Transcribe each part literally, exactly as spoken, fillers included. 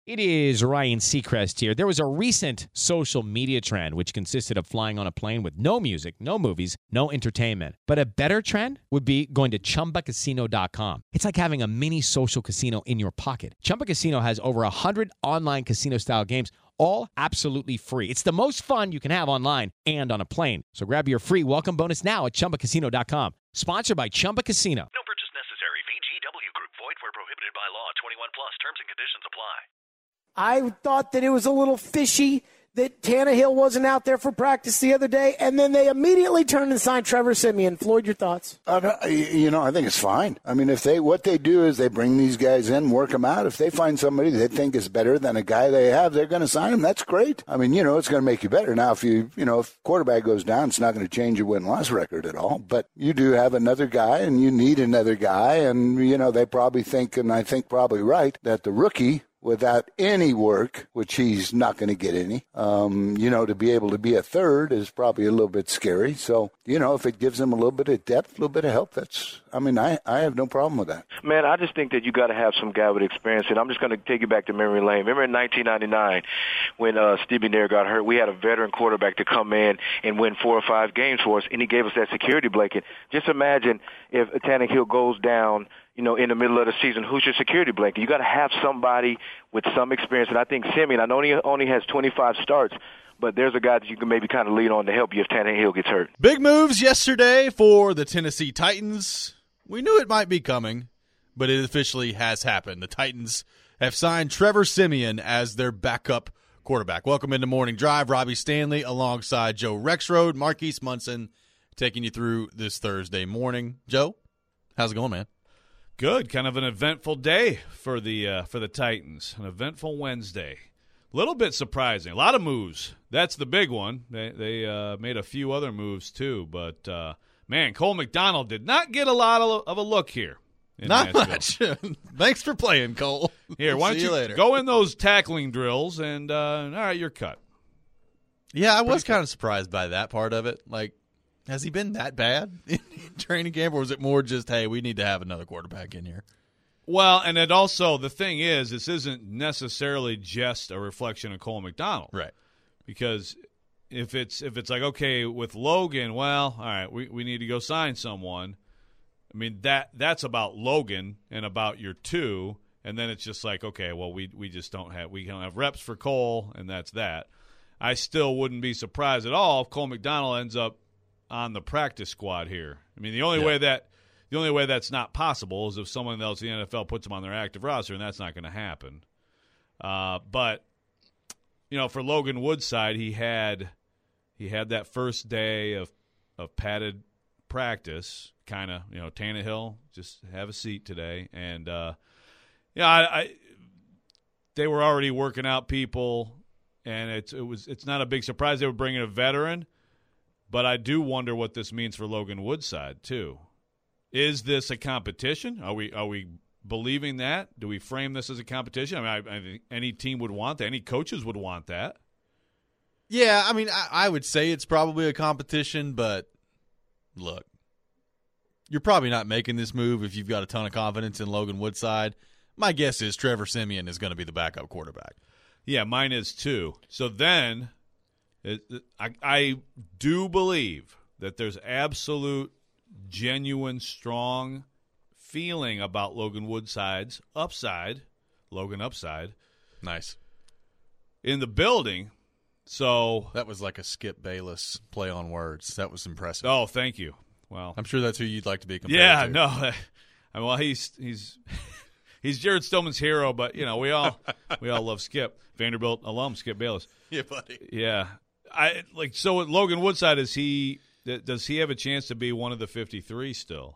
It is Ryan Seacrest here. There was a recent social media trend which consisted of flying on a plane with no music, no movies, no entertainment. But a better trend would be going to Chumba Casino dot com. It's like having a mini social casino in your pocket. Chumba Casino has over one hundred online casino-style games, all absolutely free. It's the most fun you can have online and on a plane. So grab your free welcome bonus now at Chumba Casino dot com. Sponsored by Chumba Casino. No purchase necessary. V G W Group. Void where prohibited by law. twenty-one plus. Terms and conditions apply. I thought that it was a little fishy that Tannehill wasn't out there for practice the other day, and then they immediately turned and signed Trevor Siemian. Floyd, your thoughts? Uh, you know, I think it's fine. I mean, if they what they do is they bring these guys in, work them out. If they find somebody they think is better than a guy they have, they're going to sign him. That's great. I mean, you know, it's going to make you better. Now, if you, you know, if quarterback goes down, it's not going to change your win-loss record at all. But you do have another guy, and you need another guy, and, you know, they probably think, and I think probably right, that the rookie, without any work, which he's not going to get any, um, you know, to be able to be a third is probably a little bit scary. So, you know, if it gives him a little bit of depth, a little bit of help, that's, I mean, I, I have no problem with that. Man, I just think that you got to have some guy with experience. And I'm just going to take you back to memory lane. Remember in nineteen ninety-nine when uh, Stevie Nair got hurt, we had a veteran quarterback to come in and win four or five games for us, and he gave us that security blanket. Just imagine if Tannehill goes down, you know, in the middle of the season, who's your security blanket? You got to have somebody with some experience. And I think Siemian, I know he only has twenty-five starts, but there's a guy that you can maybe kind of lean on to help you if Tannehill gets hurt. Big moves yesterday for the Tennessee Titans. We knew it might be coming, but it officially has happened. The Titans have signed Trevor Siemian as their backup quarterback. Welcome into Morning Drive. Robbie Stanley alongside Joe Rexrode, Marquise Munson, taking you through this Thursday morning. Joe, how's it going, man? Good. Kind of an eventful day for the uh, for the Titans. An eventful Wednesday. A little bit surprising. A lot of moves. That's the big one. They they uh, made a few other moves too, but uh, man, Cole McDonald did not get a lot of, of a look here. Not Nashville. Much. Thanks for playing, Cole. Here, why don't See you, you later. go in those tackling drills and uh, all right, you're cut. Yeah, I was kind of surprised by that part of it. Like, has he been that bad in training camp, or was it more just, hey, we need to have another quarterback in here? Well, and it also, the thing is, this isn't necessarily just a reflection of Cole McDonald. Right. Because if it's if it's like, okay, with Logan, well, all right, we, we need to go sign someone. I mean, that that's about Logan and about your two, and then it's just like, okay, well, we we just don't have we don't have reps for Cole, and that's that. I still wouldn't be surprised at all if Cole McDonald ends up on the practice squad here. I mean, the only yeah. way that the only way that's not possible is if someone else in the N F L puts him on their active roster, and that's not going to happen. Uh, but you know, for Logan Woodside, he had he had that first day of of padded practice, kind of. You know, Tannehill, just have a seat today, and uh, yeah, I, I they were already working out people, and it's it was it's not a big surprise they were bringing a veteran. But I do wonder what this means for Logan Woodside too. Is this a competition? Are we are we believing that? Do we frame this as a competition? I mean, I, I think any team would want that. Any coaches would want that. Yeah, I mean, I, I would say it's probably a competition, but look, you're probably not making this move if you've got a ton of confidence in Logan Woodside. My guess is Trevor Siemian is going to be the backup quarterback. Yeah, mine is too. So then it, I, I do believe that there's absolute, genuine, strong feeling about Logan Woodside's upside, Logan upside. Nice. In the building. So that was like a Skip Bayless play on words. That was impressive. Oh, thank you. Well, I'm sure that's who you'd like to be compared yeah, to. Yeah, no. I mean, well, he's he's he's Jared Stillman's hero, but you know, we all we all love Skip. Vanderbilt alum Skip Bayless. Yeah, buddy. Yeah. I like so with Logan Woodside, is he does he have a chance to be one of the fifty-three still?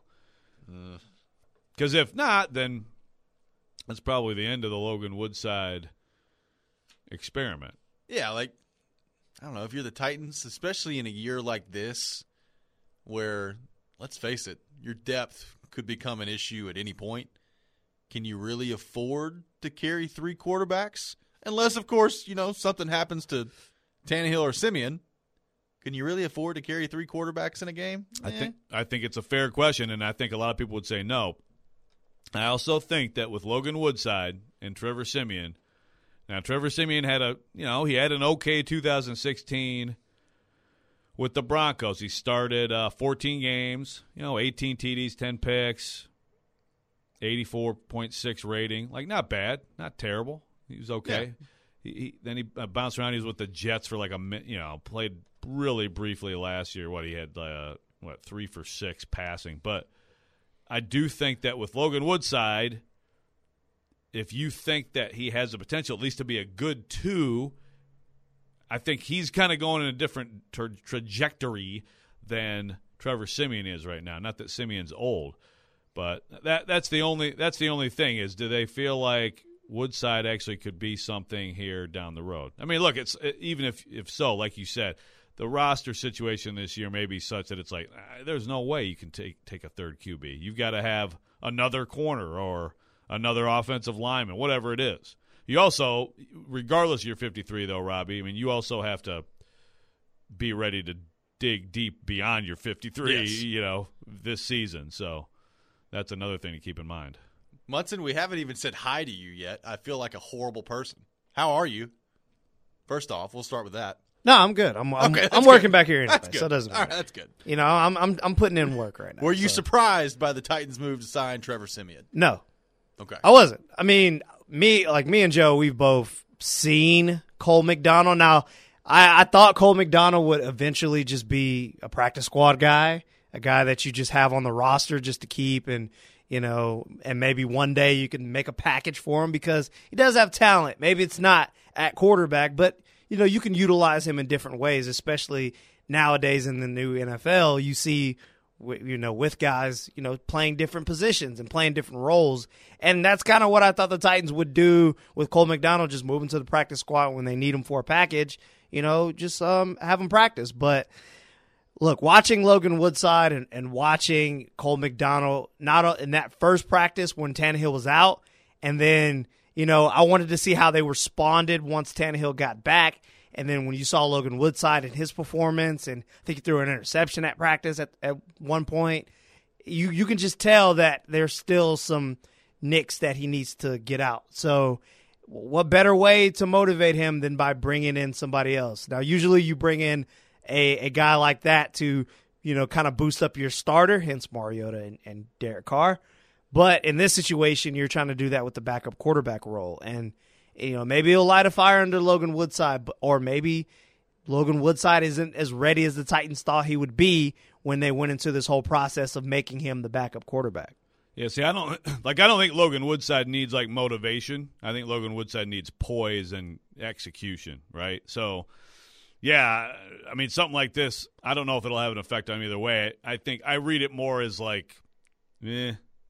Because uh. if not, then that's probably the end of the Logan Woodside experiment. Yeah, like, I don't know, if you're the Titans, especially in a year like this where, let's face it, your depth could become an issue at any point, can you really afford to carry three quarterbacks? Unless, of course, you know, something happens to Tannehill or Siemian. Can you really afford to carry three quarterbacks in a game? I eh. think I think it's a fair question, and I think a lot of people would say no. I also think that with Logan Woodside and Trevor Siemian, Now, Trevor Siemian had a, you know, he had an okay two thousand sixteen with the Broncos. He started uh, fourteen games, you know, eighteen T Ds, ten picks, eighty-four point six rating. Like, not bad, not terrible. He was okay. Yeah. He, he Then he uh, bounced around. He was with the Jets for like a, you know, played really briefly last year. What, he had, uh, what, three for six passing. But I do think that with Logan Woodside, if you think that he has the potential at least to be a good two, I think he's kind of going in a different tra- trajectory than Trevor Siemian is right now. Not that Simeon's old, but that that's the only that's the only thing is, do they feel like Woodside actually could be something here down the road? I mean, look, it's even if if so, like you said, the roster situation this year may be such that it's like ah, there's no way you can take take a third Q B. You've got to have another corner or another offensive lineman, whatever it is. You also, regardless of your fifty-three, though, Robbie, I mean, you also have to be ready to dig deep beyond your fifty-three, yes. you know, this season. So that's another thing to keep in mind. Munson, we haven't even said hi to you yet. I feel like a horrible person. How are you? First off, we'll start with that. No, I'm good. I'm I'm, okay, I'm working good. back here anyway, that's good. so it doesn't matter. All right, that's good. You know, I'm I'm I'm putting in work right now. Were you so. surprised by the Titans' move to sign Trevor Siemian? No. Okay. I wasn't. I mean, me like me and Joe, we've both seen Cole McDonald. Now, I, I thought Cole McDonald would eventually just be a practice squad guy, a guy that you just have on the roster just to keep, and you know, and maybe one day you can make a package for him because he does have talent. Maybe it's not at quarterback, but you know, you can utilize him in different ways, especially nowadays in the new N F L. You see, you know, with guys, you know, playing different positions and playing different roles. And that's kind of what I thought the Titans would do with Cole McDonald, just moving to the practice squad when they need him for a package, you know, just um, have him practice. But look, watching Logan Woodside and, and watching Cole McDonald, not in that first practice when Tannehill was out, and then, you know, I wanted to see how they responded once Tannehill got back. And then when you saw Logan Woodside and his performance, and I think he threw an interception at practice at, at one point, you, you can just tell that there's still some nicks that he needs to get out. So what better way to motivate him than by bringing in somebody else? Now, usually you bring in a, a guy like that to, you know, kind of boost up your starter, hence Mariota and, and Derek Carr. But in this situation, you're trying to do that with the backup quarterback role. And you know, maybe he'll light a fire under Logan Woodside, or maybe Logan Woodside isn't as ready as the Titans thought he would be when they went into this whole process of making him the backup quarterback. Yeah, see, I don't like. I don't think Logan Woodside needs like motivation. I think Logan Woodside needs poise and execution, right? So, yeah, I mean, something like this, I don't know if it'll have an effect on him either way. I think I read it more as like, eh,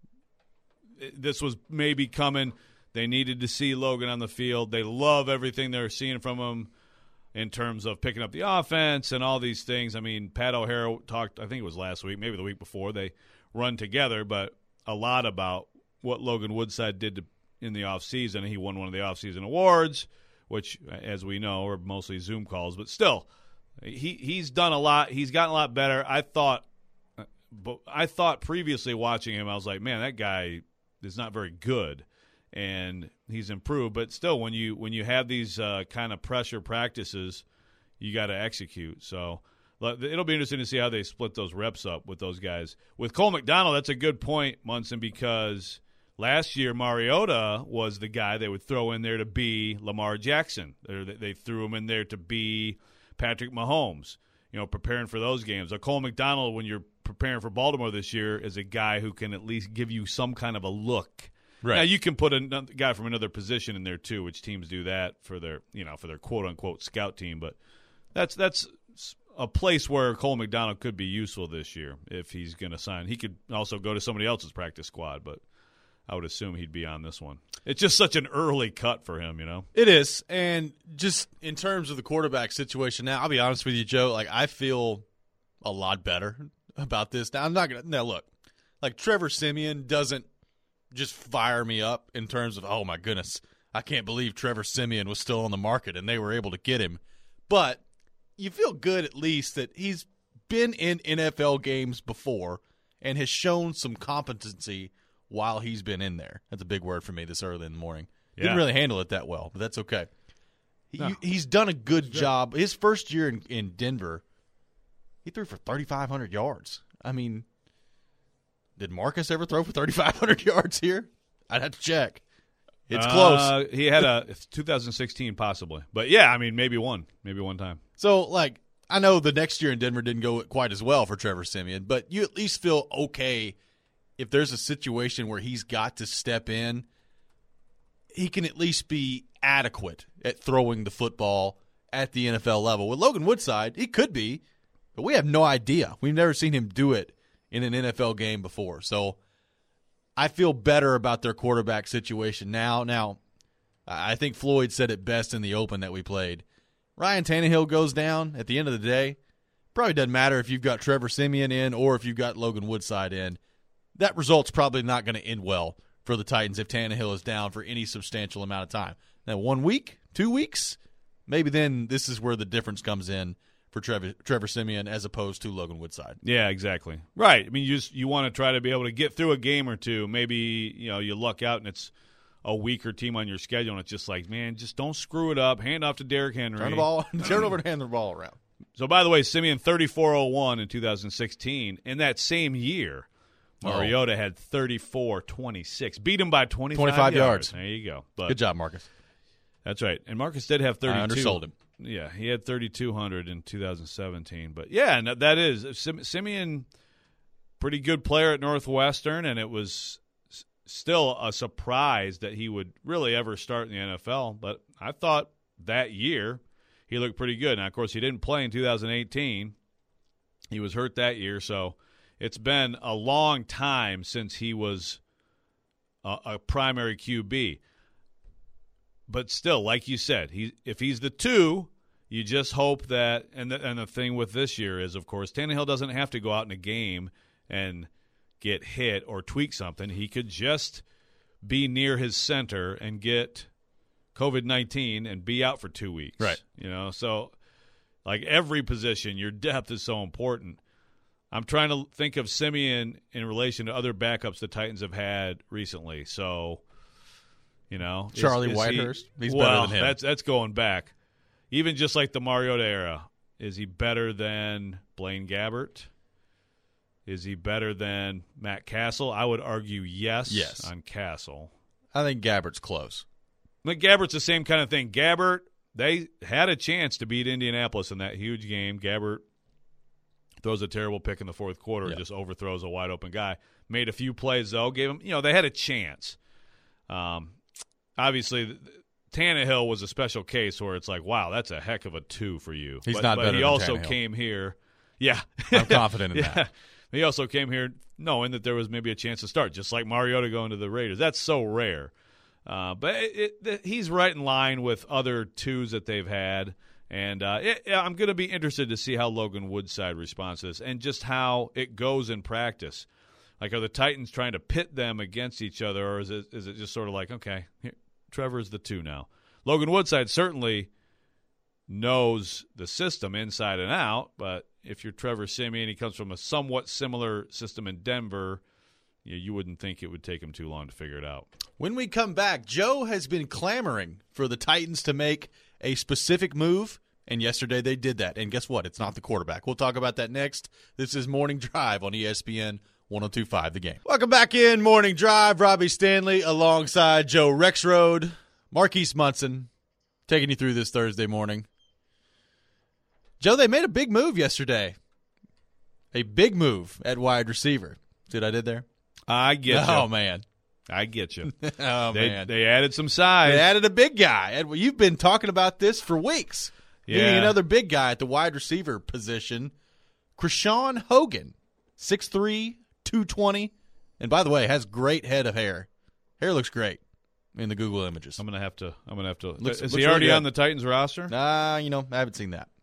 this was maybe coming. They needed to see Logan on the field. They love everything they're seeing from him in terms of picking up the offense and all these things. I mean, Pat O'Hara talked, I think it was last week, maybe the week before, they run together, but a lot about what Logan Woodside did to, in the offseason. He won one of the offseason awards, which, as we know, are mostly Zoom calls. But still, he he's done a lot. He's gotten a lot better. I thought, but I thought previously watching him, I was like, man, that guy is not very good. And he's improved, but still, when you when you have these uh, kind of pressure practices, you got to execute. So it'll be interesting to see how they split those reps up with those guys. With Cole McDonald, that's a good point, Munson, because last year Mariota was the guy they would throw in there to be Lamar Jackson. Or they threw him in there to be Patrick Mahomes, you know, preparing for those games. So Cole McDonald, when you're preparing for Baltimore this year, is a guy who can at least give you some kind of a look. Right. Now you can put a guy from another position in there too, which teams do that for their, you know, for their quote unquote scout team. But that's that's a place where Cole McDonald could be useful this year if he's going to sign. He could also go to somebody else's practice squad, but I would assume he'd be on this one. It's just such an early cut for him, you know. It is, and just in terms of the quarterback situation now, I'll be honest with you, Joe. Like I feel a lot better about this now. I'm not gonna now look like Trevor Siemian doesn't just fire me up in terms of, oh, my goodness, I can't believe Trevor Siemian was still on the market and they were able to get him. But you feel good at least that he's been in N F L games before and has shown some competency while he's been in there. That's a big word for me this early in the morning. Didn't Yeah. really handle it that well, but that's okay. He, No. He's done a good job. His first year in, in Denver, he threw for thirty-five hundred yards. I mean, did Marcus ever throw for thirty-five hundred yards here? I'd have to check. It's close. Uh, he had a it's two thousand sixteen possibly, but yeah, I mean maybe one, maybe one time. So, like, I know the next year in Denver didn't go quite as well for Trevor Siemian, but you at least feel okay if there's a situation where he's got to step in. He can at least be adequate at throwing the football at the N F L level. With Logan Woodside, he could be, but we have no idea. We've never seen him do it in an N F L game before. So I feel better about their quarterback situation now. Now, I think Floyd said it best in the open that we played. Ryan Tannehill goes down at the end of the day. Probably doesn't matter if you've got Trevor Siemian in or if you've got Logan Woodside in. That result's probably not going to end well for the Titans if Tannehill is down for any substantial amount of time. Now, one week, two weeks, maybe then this is where the difference comes in for Trevor, Trevor Siemian as opposed to Logan Woodside. Yeah, exactly. Right. I mean, you just you want to try to be able to get through a game or two. Maybe, you know, you luck out and it's a weaker team on your schedule, and it's just like, man, just don't screw it up. Hand off to Derrick Henry. Turn the ball, turn over and hand the ball around. So, by the way, Siemian thirty-four oh one in two thousand sixteen. In that same year, Mariota oh. had thirty-four twenty-six. Beat him by twenty-five, twenty-five yards. yards. There you go. But good job, Marcus. That's right. And Marcus did have thirty-two. I undersold him. Yeah, he had thirty-two hundred in two thousand seventeen. But, yeah, and that is Sim- Siemian, pretty good player at Northwestern, and it was s- still a surprise that he would really ever start in the N F L. But I thought that year he looked pretty good. Now, of course, he didn't play in two thousand eighteen. He was hurt that year, so it's been a long time since he was a, a primary Q B. But still, like you said, he if he's the two, you just hope that and the, and the thing with this year is, of course, Tannehill doesn't have to go out in a game and get hit or tweak something. He could just be near his center and get COVID nineteen and be out for two weeks. Right. You know, so like every position, your depth is so important. I'm trying to think of Siemian in relation to other backups the Titans have had recently. So, you know, Charlie is, is Whitehurst. He, He's well, better than him. That's that's going back. Even just like the Mariota era, is he better than Blaine Gabbert? Is he better than Matt Castle? I would argue yes, yes. on Castle. I think Gabbert's close. Like Gabbert's the same kind of thing. Gabbert, they had a chance to beat Indianapolis in that huge game. Gabbert throws a terrible pick in the fourth quarter yeah. and just overthrows a wide open guy. Made a few plays though. Gave him, you know, they had a chance. Um, obviously, Tannehill was a special case where it's like, wow, that's a heck of a two for you. He's but, not but better he than also Tannehill. came here. Yeah, I'm confident in yeah. that. He also came here knowing that there was maybe a chance to start, just like Mariota going to the Raiders. That's so rare. Uh, but it, it, he's right in line with other twos that they've had. And uh, it, yeah, I'm going to be interested to see how Logan Woodside responds to this and just how it goes in practice. Like, are the Titans trying to pit them against each other, or is it is it just sort of like, okay, here, Trevor's the two now? Logan Woodside certainly knows the system inside and out, but if you're Trevor Siemian, he comes from a somewhat similar system in Denver, you, you wouldn't think it would take him too long to figure it out. When we come back, Joe has been clamoring for the Titans to make a specific move, and yesterday they did that. And guess what? It's not the quarterback. We'll talk about that next. This is Morning Drive on E S P N one oh two point five The Game. Welcome back in Morning Drive. Robbie Stanley alongside Joe Rexrode, Marquise Munson, taking you through this Thursday morning. Joe, they made a big move yesterday. A big move at wide receiver. See what I did there? I get you. Oh, man. I get you. oh, they, man. They added some size. They added a big guy. And you've been talking about this for weeks. Yeah. Needing another big guy at the wide receiver position. Krishawn Hogan, six three, two twenty. And by the way, has great head of hair. Hair looks great in the Google images. I'm gonna have to. I'm gonna have to. Looks- is looks he already really good. on the Titans roster? Nah, you know, I haven't seen that.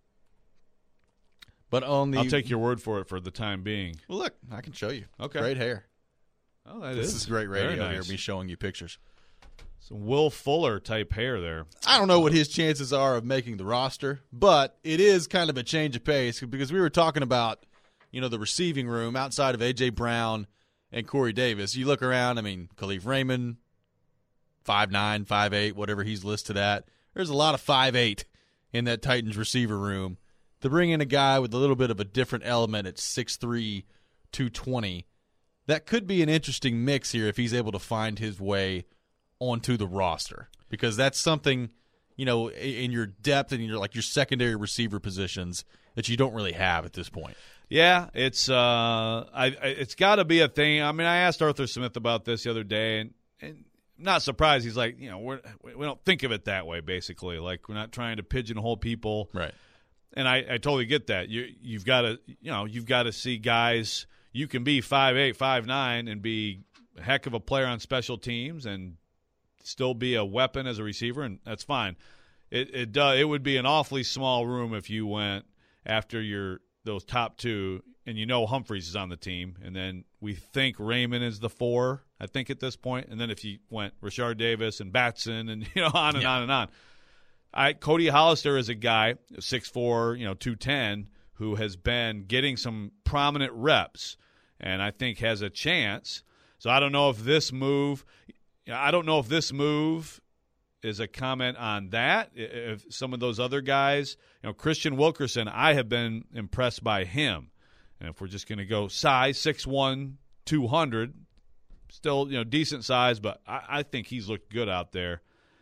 But on the I'll take your word for it for the time being. Well, look, I can show you. Okay. Great hair. Oh, that This is is great very radio here, nice. me showing you pictures. Some Will Fuller type hair there. I don't know what his chances are of making the roster, but it is kind of a change of pace because we were talking about, you know, the receiving room outside of A J. Brown and Corey Davis. You look around, I mean, Khalif Raymond, five nine, five eight, whatever he's listed at. There's a lot of five eight in that Titans receiver room. To bring in a guy with a little bit of a different element at six three, two twenty, that could be an interesting mix here if he's able to find his way onto the roster. Because that's something, you know, in your depth and your like your secondary receiver positions that you don't really have at this point. Yeah, it's uh, I, I it's got to be a thing. I mean, I asked Arthur Smith about this the other day, and, and I'm not surprised. He's like, you know, we're, we don't think of it that way. Basically, like we're not trying to pigeonhole people, right? And I, I totally get that. You you've got to you know you've got to see guys. You can be five eight, five nine, and be a heck of a player on special teams, and still be a weapon as a receiver, and that's fine. It it does. It would be an awfully small room if you went after your those top two, and you know Humphreys is on the team, and then we think Raymond is the four, I think, at this point. And then if you went Rashard Davis and Batson and, you know, on and yeah. on and on. I, Cody Hollister is a guy, six four, you know, two ten, who has been getting some prominent reps and I think has a chance. So I don't know if this move – I don't know if this move – is a comment on that. If some of those other guys, you know, Christian Wilkerson, I have been impressed by him. And if we're just going to go size, six one, two hundred, still, you know, decent size, but I, I think he's looked good out there.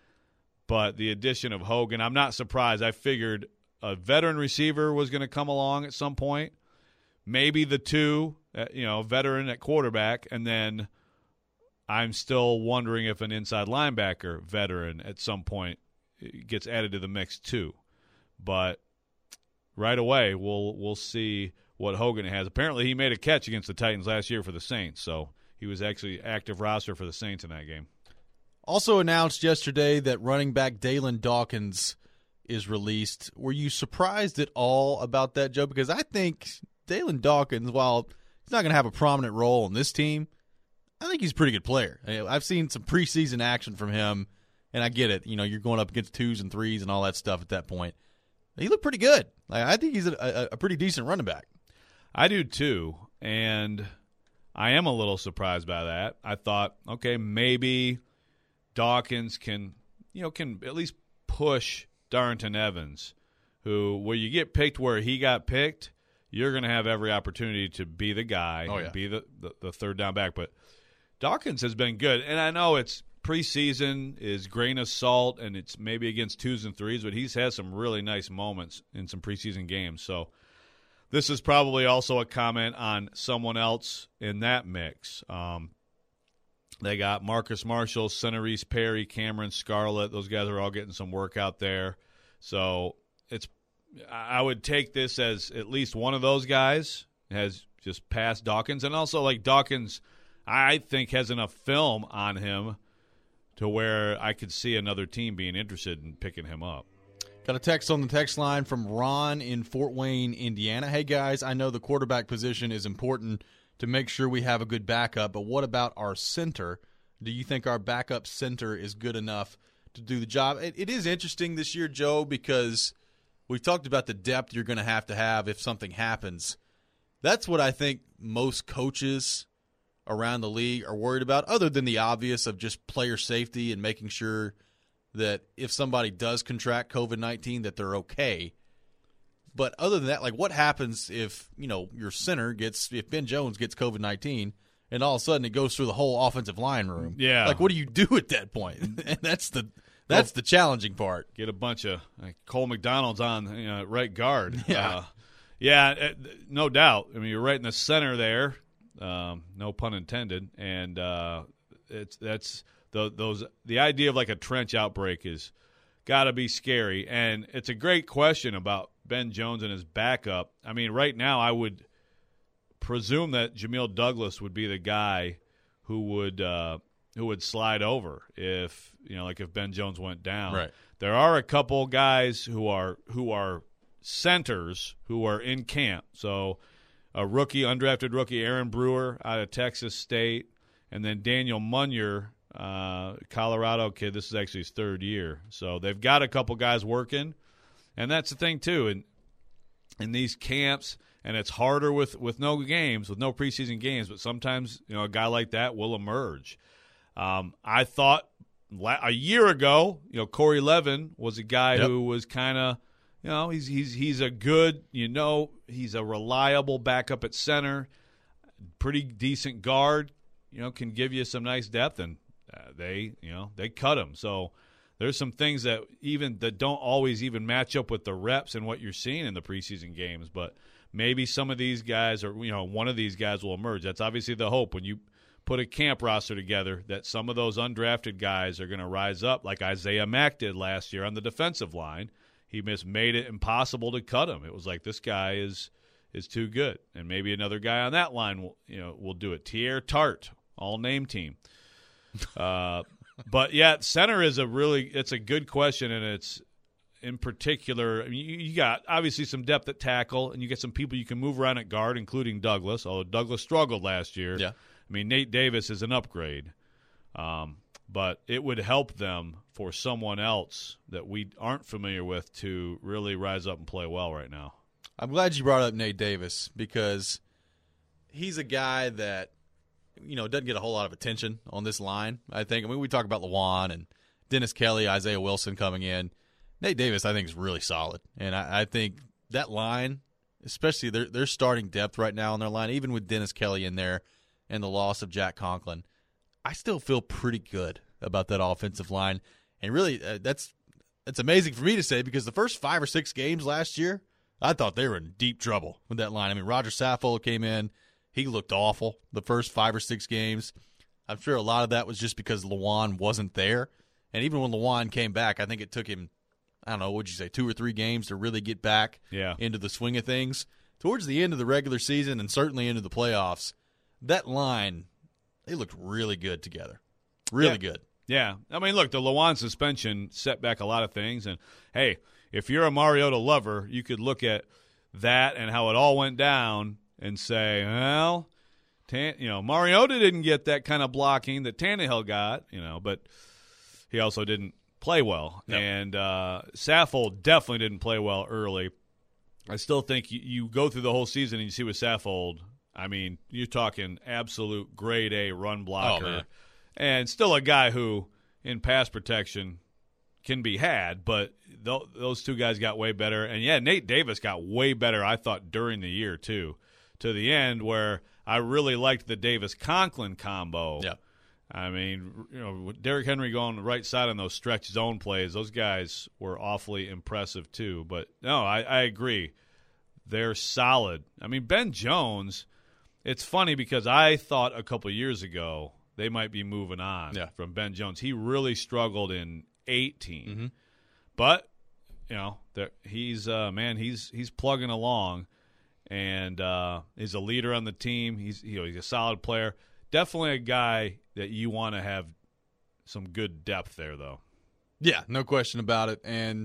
But the addition of Hogan, I'm not surprised. I figured a veteran receiver was going to come along at some point. Maybe the two, you know, veteran at quarterback, and then I'm still wondering if an inside linebacker veteran at some point gets added to the mix too. But right away, we'll we'll see what Hogan has. Apparently, he made a catch against the Titans last year for the Saints, so he was actually active roster for the Saints in that game. Also announced yesterday that running back Dalen Dawkins is released. Were you surprised at all about that, Joe? Because I think Dalen Dawkins, while he's not going to have a prominent role in this team, I think he's a pretty good player. I've seen some preseason action from him, and I get it. You know, you're going up against twos and threes and all that stuff at that point. He looked pretty good. Like, I think he's a, a, a pretty decent running back. I do too, and I am a little surprised by that. I thought, okay, maybe Dawkins can, you know, can at least push Darrington Evans, who, where you get picked where he got picked, you're going to have every opportunity to be the guy, oh, yeah. be the, the, the third down back, but Dawkins has been good, and I know it's preseason is grain of salt, and it's maybe against twos and threes, but he's had some really nice moments in some preseason games. So this is probably also a comment on someone else in that mix. Um, they got Marcus Marshall, Centerese Perry, Cameron Scarlett. Those guys are all getting some work out there. So it's I would take this as at least one of those guys has just passed Dawkins, and also like Dawkins – I think has enough film on him to where I could see another team being interested in picking him up. Got a text on the text line from Ron in Fort Wayne, Indiana. Hey, guys, I know the quarterback position is important to make sure we have a good backup, but what about our center? Do you think our backup center is good enough to do the job? It, it is interesting this year, Joe, because we've talked about the depth you're going to have to have if something happens. That's what I think most coaches around the league are worried about, other than the obvious of just player safety and making sure that if somebody does contract COVID nineteen that they're okay. But other than that, like what happens if, you know, your center gets, if Ben Jones gets COVID nineteen and all of a sudden it goes through the whole offensive line room? Yeah. Like what do you do at that point? And that's the that's the challenging part. Get a bunch of like, Cole McDonald's on, you know, right guard. Yeah. Uh, yeah, no doubt. I mean, you're right in the center there. Um, no pun intended, and uh, it's that's the, those the idea of like a trench outbreak is got to be scary, and it's a great question about Ben Jones and his backup. I mean, right now I would presume that Jamil Douglas would be the guy who would uh, who would slide over if you know like if Ben Jones went down. Right. There are a couple guys who are who are centers who are in camp, so. A rookie, undrafted rookie, Aaron Brewer out of Texas State, and then Daniel Munyer, uh, Colorado kid. This is actually his third year. So they've got a couple guys working, and that's the thing, too. In, in these camps, and it's harder with, with no games, with no preseason games, but sometimes you know a guy like that will emerge. Um, I thought a year ago, you know, Corey Levin was a guy Yep. who was kind of, you know, he's he's he's a good, you know, he's a reliable backup at center, pretty decent guard, you know, can give you some nice depth, and uh, they, you know, they cut him. So there's some things that even that don't always even match up with the reps and what you're seeing in the preseason games, but maybe some of these guys, or you know, one of these guys will emerge. That's obviously the hope when you put a camp roster together, that some of those undrafted guys are going to rise up, like Isaiah Mack did last year on the defensive line. He just made it impossible to cut him. It was like, this guy is is too good, and maybe another guy on that line will, you know, will do it. Tier Tart, all name team. Uh, but yeah, center is a really it's a good question, and it's in particular, I mean, you, you got obviously some depth at tackle, and you get some people you can move around at guard, including Douglas. Although Douglas struggled last year. Yeah. I mean, Nate Davis is an upgrade, um, but it would help them for someone else that we aren't familiar with to really rise up and play well right now. I'm glad you brought up Nate Davis, because he's a guy that, you know, doesn't get a whole lot of attention on this line, I think. I mean, we talk about Lawan and Dennis Kelly, Isaiah Wilson coming in. Nate Davis, I think, is really solid. And I, I think that line, especially their, their starting depth right now on their line, even with Dennis Kelly in there, and the loss of Jack Conklin, I still feel pretty good about that offensive line. And really, uh, that's that's amazing for me to say, because the first five or six games last year, I thought they were in deep trouble with that line. I mean, Roger Saffold came in. He looked awful the first five or six games. I'm sure a lot of that was just because Lawan wasn't there. And even when Lawan came back, I think it took him, I don't know, what'd you say, two or three games to really get back yeah. into the swing of things. Towards the end of the regular season and certainly into the playoffs, that line, they looked really good together. Really yeah. good. Yeah. I mean, look, the Lawan suspension set back a lot of things. And, hey, if you're a Mariota lover, you could look at that and how it all went down and say, well, Tan- you know, Mariota didn't get that kind of blocking that Tannehill got, you know, but he also didn't play well. Yep. And uh, Saffold definitely didn't play well early. I still think you, you go through the whole season and you see with Saffold, I mean, you're talking absolute grade A run blocker. Oh, man. And still a guy who, in pass protection, can be had, but th- those two guys got way better. And, yeah, Nate Davis got way better, I thought, during the year, too, to the end where I really liked the Davis-Conklin combo. Yeah. I mean, you know, with Derrick Henry going the right side on those stretch zone plays, those guys were awfully impressive, too. But, no, I, I agree. They're solid. I mean, Ben Jones, it's funny because I thought a couple years ago they might be moving on yeah. from Ben Jones. He really struggled in eighteen. Mm-hmm. But, you know, he's uh, man, he's he's plugging along, and uh, he's a leader on the team. He's you know he's a solid player. Definitely a guy that you want to have some good depth there, though. Yeah, no question about it. And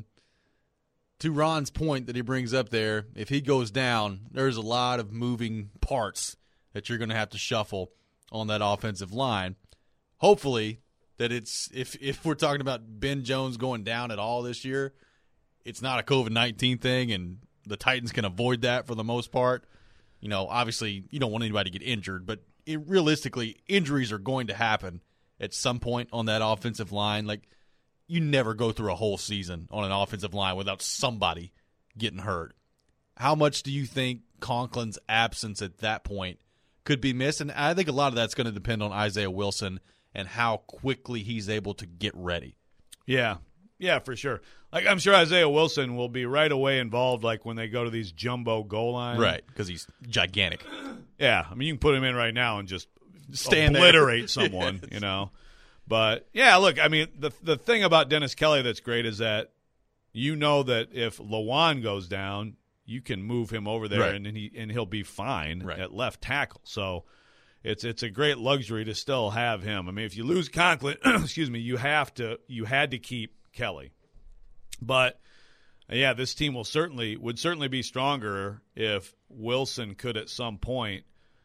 to Ron's point that he brings up there, if he goes down, there's a lot of moving parts that you're going to have to shuffle on that offensive line. Hopefully that it's if if we're talking about Ben Jones going down at all this year, it's not a COVID nineteen thing, and the Titans can avoid that for the most part. You know, obviously you don't want anybody to get injured, but it, realistically, injuries are going to happen at some point on that offensive line. Like, you never go through a whole season on an offensive line without somebody getting hurt. How much do you think Conklin's absence at that point could be missed? And I think a lot of that's going to depend on Isaiah Wilson and how quickly he's able to get ready. Yeah, yeah, for sure. Like, I'm sure Isaiah Wilson will be right away involved, like when they go to these jumbo goal lines. Right, because he's gigantic. Yeah, I mean, you can put him in right now and just Stand obliterate there. someone, Yes. you know. But, yeah, look, I mean, the the thing about Dennis Kelly that's great is that you know that if Lawan goes down, you can move him over there Right. and he and he'll be fine Right. at left tackle. So it's it's a great luxury to still have him. I mean, if you lose Conklin, excuse me, you have to you had to keep Kelly. But yeah, this team will certainly would certainly be stronger if Wilson could at some point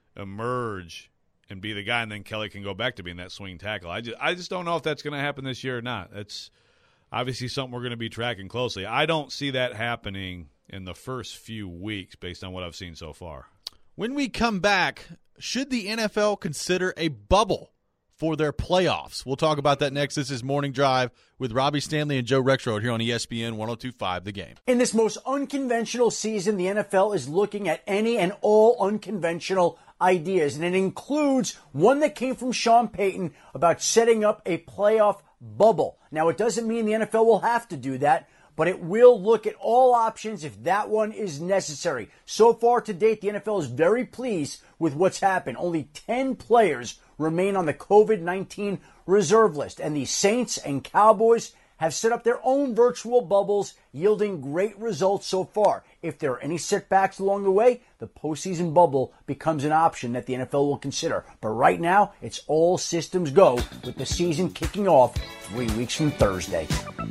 emerge and be the guy, and then Kelly can go back to being that swing tackle. I just I just don't know if that's going to happen this year or not. That's obviously something we're going to be tracking closely. I don't see that happening in the first few weeks based on what I've seen so far. When we come back, should the N F L consider a bubble for their playoffs. We'll talk about that next. This is Morning Drive with Robbie Stanley and Joe Rexrode here on E S P N one oh two point five The Game. In this most unconventional season, the N F L is looking at any and all unconventional ideas, and it includes one that came from Sean Payton about setting up a playoff bubble. Now, it doesn't mean the N F L will have to do that, but it will look at all options if that one is necessary. So far to date, the N F L is very pleased with what's happened. Only ten players remain on the COVID nineteen reserve list, and the Saints and Cowboys have set up their own virtual bubbles, yielding great results so far. If there are any setbacks along the way, the postseason bubble becomes an option that the N F L will consider. But right now, it's all systems go, with the season kicking off three weeks from Thursday.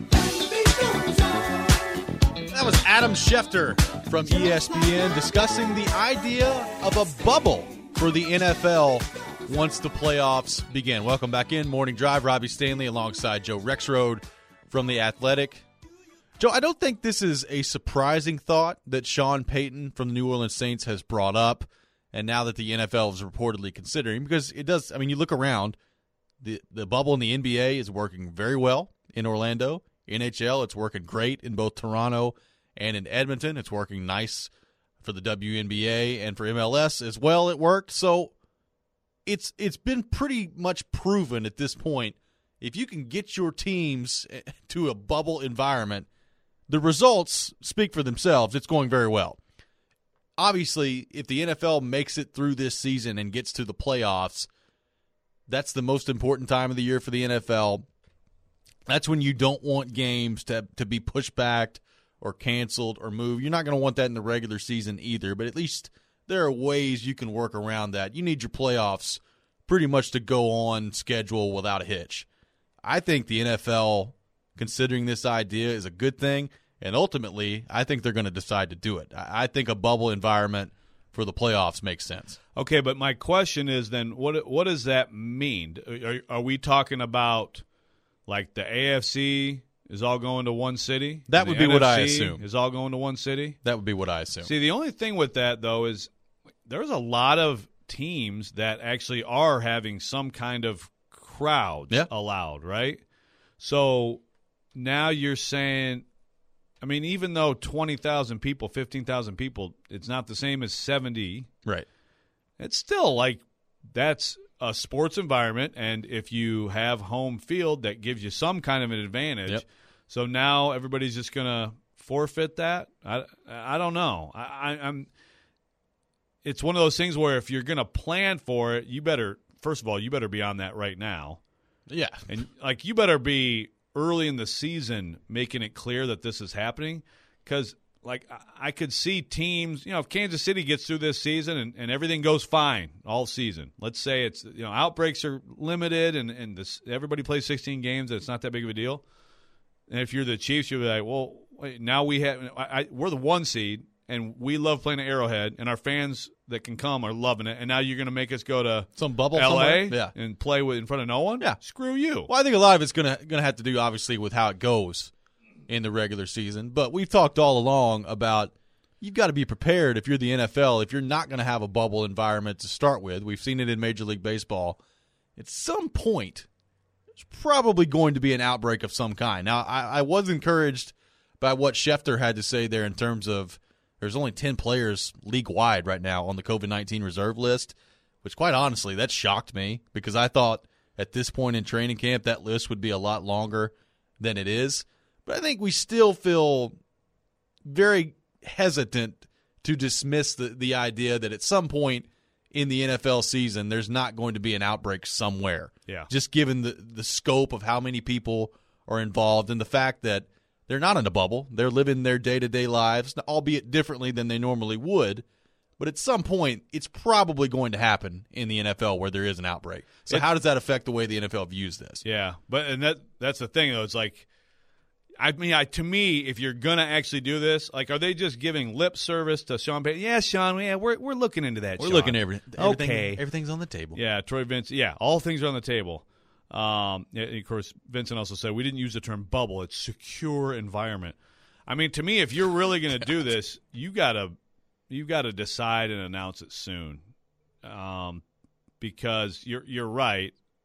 That was Adam Schefter from E S P N discussing the idea of a bubble for the N F L once the playoffs begin. Welcome back in. Morning Drive. Robbie Stanley alongside Joe Rexrode from The Athletic. Joe, I don't think this is a surprising thought that Sean Payton from the New Orleans Saints has brought up, and now that the N F L is reportedly considering, because it does, I mean, you look around, the, the bubble in the N B A is working very well in Orlando. N H L, it's working great in both Toronto and in Edmonton. It's working nice for the W N B A and for M L S as well. It worked. So it's it's been pretty much proven at this point, if you can get your teams to a bubble environment, the results speak for themselves. It's going very well. Obviously, if the N F L makes it through this season and gets to the playoffs, that's the most important time of the year for the N F L. That's when you don't want games to to be pushed back or canceled or moved. You're not going to want that in the regular season either, but at least there are ways you can work around that. You need your playoffs pretty much to go on schedule without a hitch. I think the N F L, considering this idea, is a good thing, and ultimately, I think they're going to decide to do it. I think a bubble environment for the playoffs makes sense. Okay, but my question is then, what what does that mean? Are, are we talking about like the A F C is all going to one city? That would be what I N F C assume. Is all going to one city? That would be what I assume. See, the only thing with that, though, is there's a lot of teams that actually are having some kind of crowds yeah. allowed, right? So now you're saying, I mean, even though twenty thousand people, fifteen thousand people, it's not the same as seventy. Right. It's still like that's a sports environment, and if you have home field, that gives you some kind of an advantage. Yep. So now everybody's just going to forfeit that? I, I don't know. I, I, I'm. It's one of those things where if you're going to plan for it, you better, first of all, you better be on that right now. Yeah. And, like, you better be early in the season making it clear that this is happening, because, like, I could see teams, you know, if Kansas City gets through this season and, and everything goes fine all season, let's say it's, you know, outbreaks are limited and, and this, everybody plays sixteen games and it's not that big of a deal. And if you're the Chiefs, you'll be like, well, wait, now we have, I, I, we're the one seed and we love playing at Arrowhead and our fans that can come are loving it. And now you're going to make us go to some bubble L A yeah. and play with in front of no one? Yeah. Screw you. Well, I think a lot of it's going to going to have to do, obviously, with how it goes in the regular season. But we've talked all along about you've got to be prepared if you're the N F L, if you're not going to have a bubble environment to start with. We've seen it in Major League Baseball. At some point, there's probably going to be an outbreak of some kind. Now, I, I was encouraged by what Schefter had to say there in terms of there's only ten players league-wide right now on the COVID nineteen reserve list, which quite honestly, that shocked me because I thought at this point in training camp that list would be a lot longer than it is. But I think we still feel very hesitant to dismiss the, the idea that at some point in the N F L season there's not going to be an outbreak somewhere. Yeah. Just given the, the scope of how many people are involved and the fact that they're not in a bubble. They're living their day-to-day lives, albeit differently than they normally would. But at some point, it's probably going to happen in the N F L where there is an outbreak. So it, how does that affect the way the N F L views this? Yeah, but and that that's the thing, though. It's like, I mean, I, to me, if you're going to actually do this, like, are they just giving lip service to Sean Payton? Yeah, Sean, yeah, we're we're looking into that, We're Sean. looking at every, everything. Okay. Everything's on the table. Yeah, Troy Vincent. Yeah, all things are on the table. Um, and of course, Vincent also said we didn't use the term bubble. It's secure environment. I mean, to me, if you're really going to do this, you gotta you gotta decide and announce it soon, um, because you're you're right.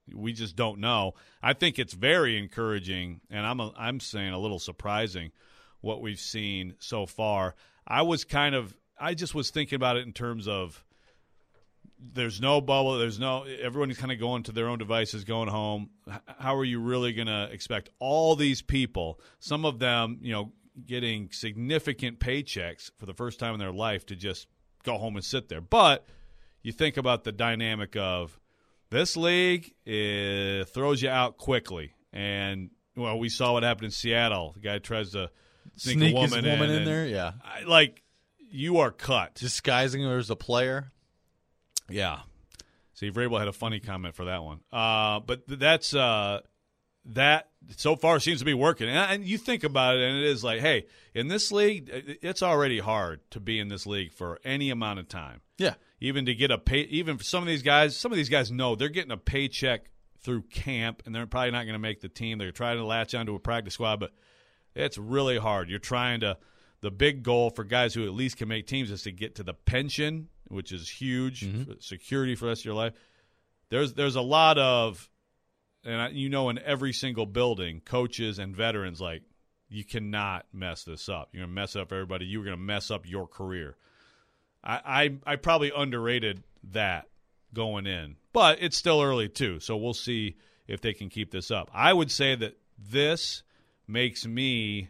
we just don't know. I think it's very encouraging, and I'm a, I'm saying a little surprising what we've seen so far. I was kind of I just was thinking about it in terms of there's no bubble, there's no everyone's kind of going to their own devices, going home. How are you really going to expect all these people, some of them, you know, getting significant paychecks for the first time in their life to just go home and sit there? But you think about the dynamic of this league, it throws you out quickly. And, well, we saw what happened in Seattle. The guy tries to sneak, Sneak a his woman, woman in, in there, yeah. I, like, you are cut. Disguising her as a player. Yeah. See, Vrabel had a funny comment for that one. Uh, but that's uh, that so far seems to be working. And, and you think about it, and it is like, hey, in this league, it's already hard to be in this league for any amount of time. Yeah. Even to get a pay, even for some of these guys, some of these guys know they're getting a paycheck through camp, and they're probably not going to make the team. They're trying to latch onto a practice squad, but it's really hard. You're trying to – the big goal for guys who at least can make teams is to get to the pension, which is huge, mm-hmm. for security for the rest of your life. There's there's a lot of – and I, you know in every single building, coaches and veterans, like, you cannot mess this up. You're going to mess up everybody. You're going to mess up your career. I, I I probably underrated that going in. But it's still early, too, so we'll see if they can keep this up. I would say that this makes me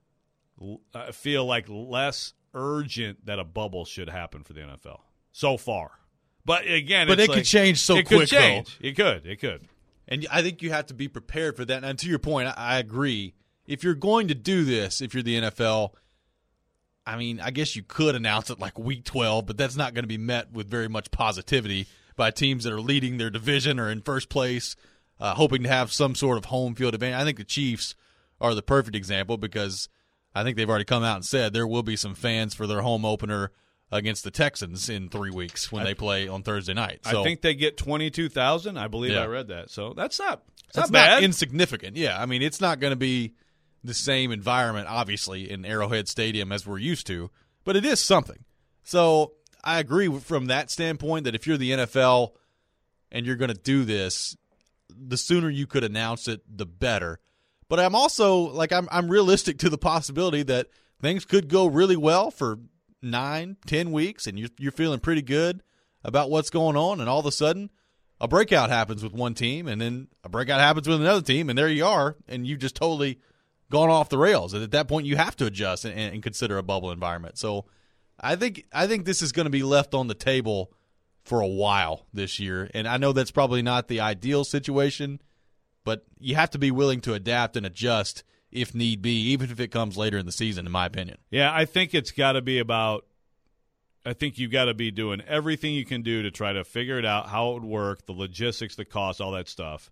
uh, feel like less urgent that a bubble should happen for the N F L so far. But, again, but it's it like, could change so it quick, could change. Though. It could. It could. And I think you have to be prepared for that. And to your point, I, I agree. If you're going to do this, if you're the N F L – I mean, I guess you could announce it like week twelve, but that's not going to be met with very much positivity by teams that are leading their division or in first place, uh, hoping to have some sort of home field advantage. I think the Chiefs are the perfect example because I think they've already come out and said there will be some fans for their home opener against the Texans in three weeks when I, they play on Thursday night. So, I think they get twenty-two thousand. I believe yeah. I read that. So that's not, that's that's not bad. Not insignificant. Yeah, I mean, it's not going to be the same environment, obviously, in Arrowhead Stadium as we're used to, but it is something. So I agree from that standpoint that if you're the N F L and you're going to do this, the sooner you could announce it, the better. But I'm also, like, I'm I'm realistic to the possibility that things could go really well for nine, ten weeks, and you're, you're feeling pretty good about what's going on, and all of a sudden a breakout happens with one team, and then a breakout happens with another team, and there you are, and you just totally – gone off the rails. And at that point, you have to adjust and, and consider a bubble environment. So I think I think this is going to be left on the table for a while this year. And I know that's probably not the ideal situation, but you have to be willing to adapt and adjust if need be, even if it comes later in the season, in my opinion. Yeah, I think it's got to be about – I think you've got to be doing everything you can do to try to figure it out, how it would work, the logistics, the cost, all that stuff.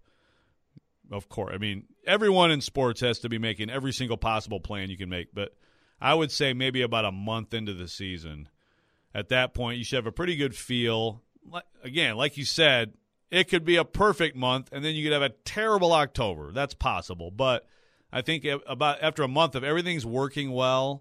Of course. I mean, everyone in sports has to be making every single possible plan you can make. But I would say maybe about a month into the season, at that point, you should have a pretty good feel. Again, like you said, it could be a perfect month, and then you could have a terrible October. That's possible. But I think about after a month of everything's working well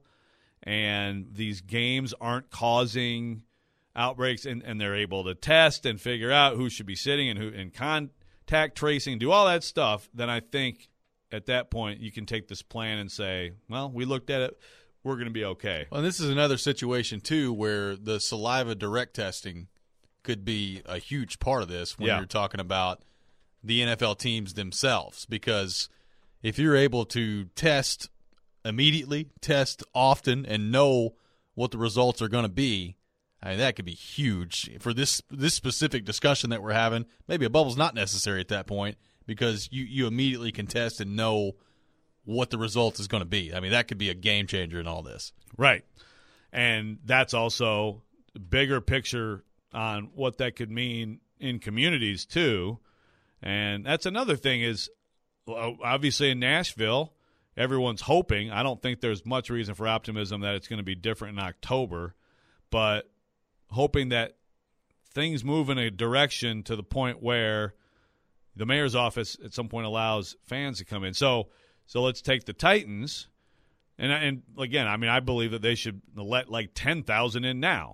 and these games aren't causing outbreaks, and, and they're able to test and figure out who should be sitting and who and con. Tact tracing, do all that stuff, then I think at that point you can take this plan and say, well, we looked at it, we're going to be okay. Well, and this is another situation, too, where the saliva direct testing could be a huge part of this when yeah. you're talking about the N F L teams themselves. Because if you're able to test immediately, test often, and know what the results are going to be, I mean, that could be huge for this this specific discussion that we're having. Maybe a bubble's not necessary at that point because you, you immediately can test and know what the result is going to be. I mean, that could be a game changer in all this. Right. And that's also the bigger picture on what that could mean in communities too. And that's another thing is, obviously in Nashville, everyone's hoping. I don't think there's much reason for optimism that it's going to be different in October, but hoping that things move in a direction to the point where the mayor's office at some point allows fans to come in. So so let's take the Titans. And, and again, I mean, I believe that they should let like ten thousand in now.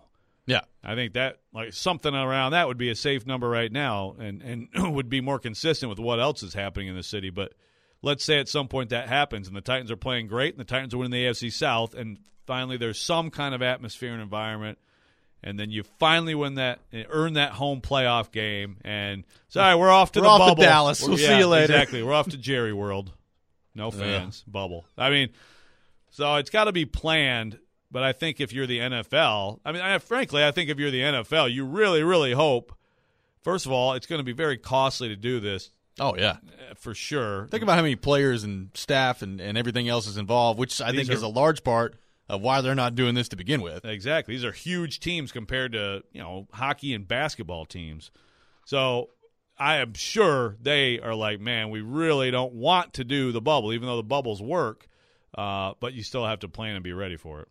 Yeah. I think that like something around that would be a safe number right now and, and would be more consistent with what else is happening in the city. But let's say at some point that happens and the Titans are playing great and the Titans are winning the A F C South and finally there's some kind of atmosphere and environment and then you finally win that earn that home playoff game and sorry, we're off to we're the off bubble. To Dallas. We're, we'll yeah, see you later. Exactly. We're off to Jerry World. No fans. Yeah. Bubble. I mean, so it's got to be planned. But I think if you're the N F L, I mean, I, frankly, I think if you're the N F L, you really, really hope, first of all, it's going to be very costly to do this. Oh, yeah. For sure. Think about how many players and staff and, and everything else is involved, which I These think are, is a large part of why they're not doing this to begin with. Exactly. These are huge teams compared to, you know, hockey and basketball teams. So I am sure they are like, man, we really don't want to do the bubble, even though the bubbles work, uh, but you still have to plan and be ready for it.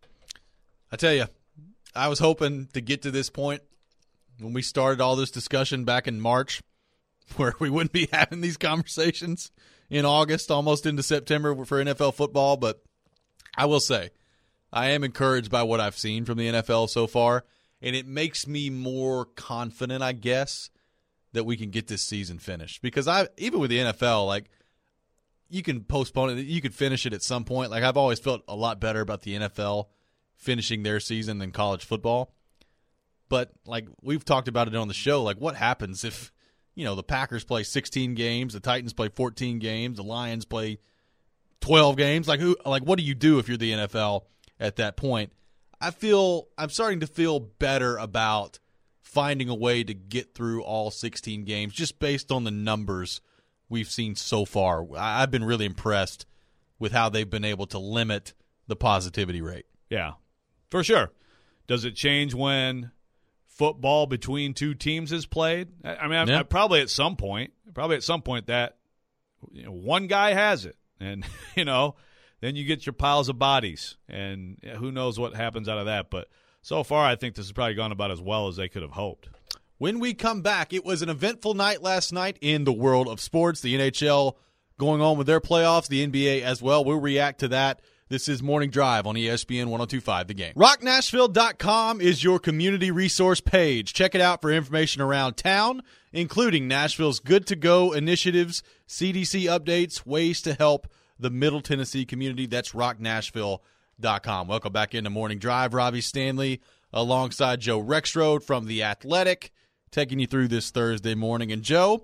I tell you, I was hoping to get to this point when we started all this discussion back in March where we wouldn't be having these conversations in August, almost into September for N F L football. But I will say, I am encouraged by what I've seen from the N F L so far, and it makes me more confident, I guess, that we can get this season finished. Because I, even with the N F L, like, you can postpone it. You could finish it at some point. Like, I've always felt a lot better about the N F L finishing their season than college football. But, like, we've talked about it on the show. Like, what happens if, you know, the Packers play sixteen games, the Titans play fourteen games, the Lions play twelve games? Like, who? Like, what do you do if you're the N F L at that point? I feel I'm starting to feel better about finding a way to get through all sixteen games just based on the numbers we've seen so far. I've been really impressed with how they've been able to limit the positivity rate. Yeah, for sure. Does it change when football between two teams is played? I mean, yeah. I, I, probably at some point, probably at some point that you know, one guy has it, and you know, then you get your piles of bodies, and who knows what happens out of that. But so far, I think this has probably gone about as well as they could have hoped. When we come back, it was an eventful night last night in the world of sports. The N H L going on with their playoffs, the N B A as well. We'll react to that. This is Morning Drive on E S P N one oh two point five The Game. rock nashville dot com is your community resource page. Check it out for information around town, including Nashville's Good to Go initiatives, C D C updates, ways to help the Middle Tennessee community. That's rock nashville dot com. Welcome back into Morning Drive. Robbie Stanley alongside Joe Rexrode from The Athletic, taking you through this Thursday morning. And Joe,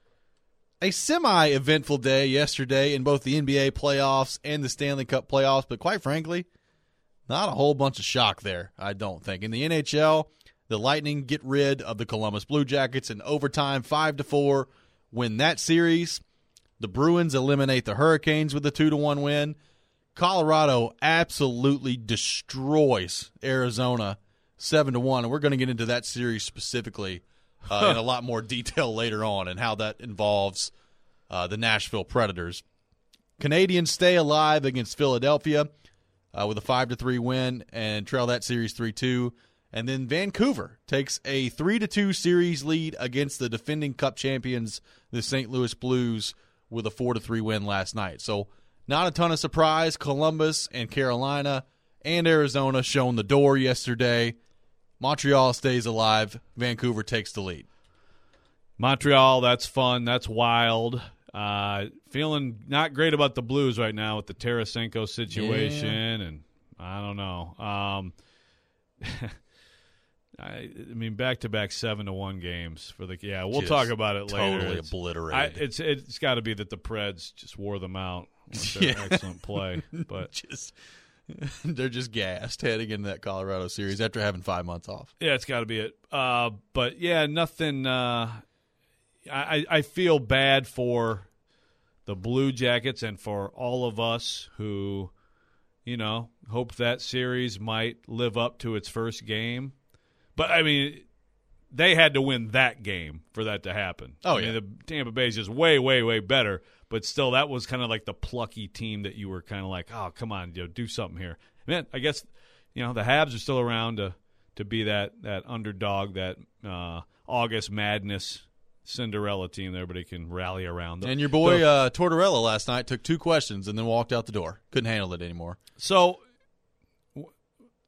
a semi-eventful day yesterday in both the N B A playoffs and the Stanley Cup playoffs, but quite frankly, not a whole bunch of shock there, I don't think. In the N H L, the Lightning get rid of the Columbus Blue Jackets in overtime, five to four, win that series. The Bruins eliminate the Hurricanes with a two to one win. Colorado absolutely destroys Arizona seven to one, and we're going to get into that series specifically Uh, in a lot more detail later on and how that involves uh, the Nashville Predators. Canadiens stay alive against Philadelphia uh, with a five to three win and trail that series three two. And then Vancouver takes a three to two series lead against the defending Cup champions, the Saint Louis Blues, with a four to three win last night. So not a ton of surprise. Columbus and Carolina and Arizona shown the door yesterday. Montreal stays alive. Vancouver takes the lead. Montreal, that's fun. That's wild. Uh, feeling not great about the Blues right now with the Tarasenko situation, yeah. and I don't know. Um, I, I mean, back-to-back seven to one games for the yeah. We'll just talk about it totally later. Totally obliterated. I, it's it's got to be that the Preds just wore them out with their yeah. excellent play, but just. They're just gassed heading into that Colorado series after having five months off. Yeah, it's got to be it. Uh, but, yeah, nothing uh, – I, I feel bad for the Blue Jackets and for all of us who, you know, hope that series might live up to its first game. But, I mean, they had to win that game for that to happen. Oh, I yeah. mean, the Tampa Bay is just way, way, way better. But still, that was kind of like the plucky team that you were kind of like, oh, come on, you know, do something here. Man, I guess, you know, the Habs are still around to to be that, that underdog, that uh, August Madness Cinderella team that everybody can rally around. The, and your boy the, uh, Tortorella last night took two questions and then walked out the door. Couldn't handle it anymore. So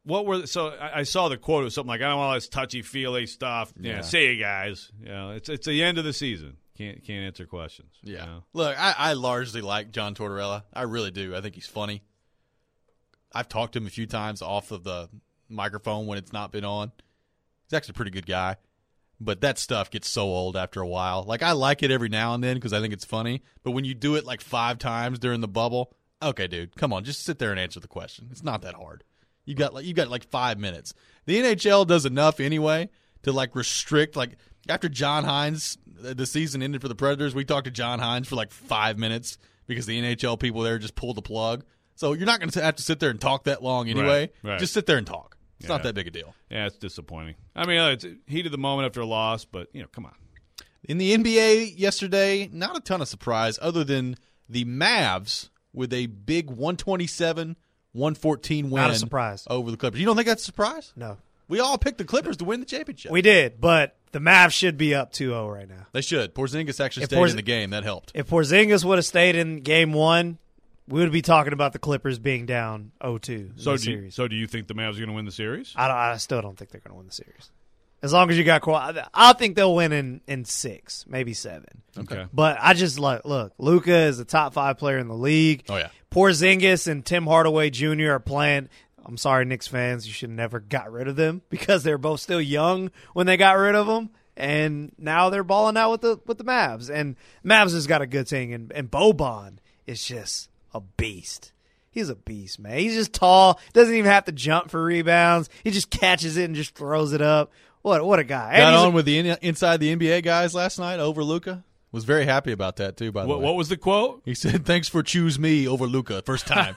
what were so I, I saw the quote. It was something like, "I don't want all this touchy feely stuff." Yeah, Yeah. see you guys. You know, it's it's the end of the season. Can't can't answer questions. Yeah. you know? Look, I, I largely like John Tortorella. I really do. I think he's funny. I've talked to him a few times off of the microphone when it's not been on. He's actually a pretty good guy. But that stuff gets so old after a while. Like, I like it every now and then because I think it's funny. But when you do it like five times during the bubble, okay, dude, come on, just sit there and answer the question. It's not that hard. You got like you got like five minutes. The N H L does enough anyway to like restrict. Like after John Hines, the season ended for the Predators, we talked to John Hines for like five minutes because the N H L people there just pulled the plug. So you're not going to have to sit there and talk that long anyway. Right, right. Just sit there and talk. It's Yeah. not that big a deal. Yeah, it's disappointing. I mean, it's heat of the moment after a loss, but you know, come on. In the N B A yesterday, not a ton of surprise other than the Mavs with a big one twenty-seven one fourteen win. Not a surprise. Over the Clippers. You don't think that's a surprise? No. We all picked the Clippers to win the championship. We did, but the Mavs should be up two oh right now. They should. Porzingis actually If stayed Porz- in the game. That helped. If Porzingis would have stayed in game one, we would be talking about the Clippers being down oh two in So the do you, series. so do you think the Mavs are going to win the series? I, don't, I still don't think they're going to win the series. As long as you got Kawhi, I think they'll win in, in six, maybe seven. Okay. But I just like look. Luka is a top five player in the league. Oh, yeah. Porzingis and Tim Hardaway Junior are playing. I'm sorry, Knicks fans, you should have never got rid of them because they're both still young when they got rid of them, and now they're balling out with the with the Mavs. And Mavs has got a good thing, and, and Boban is just a beast. He's a beast, man. He's just tall. Doesn't even have to jump for rebounds. He just catches it and just throws it up. What what a guy! And Got he's on a- with the in, inside the N B A guys last night over Luka. Was very happy about that too. By the What, way, what was the quote? he said? Thanks for choose me over Luka first time.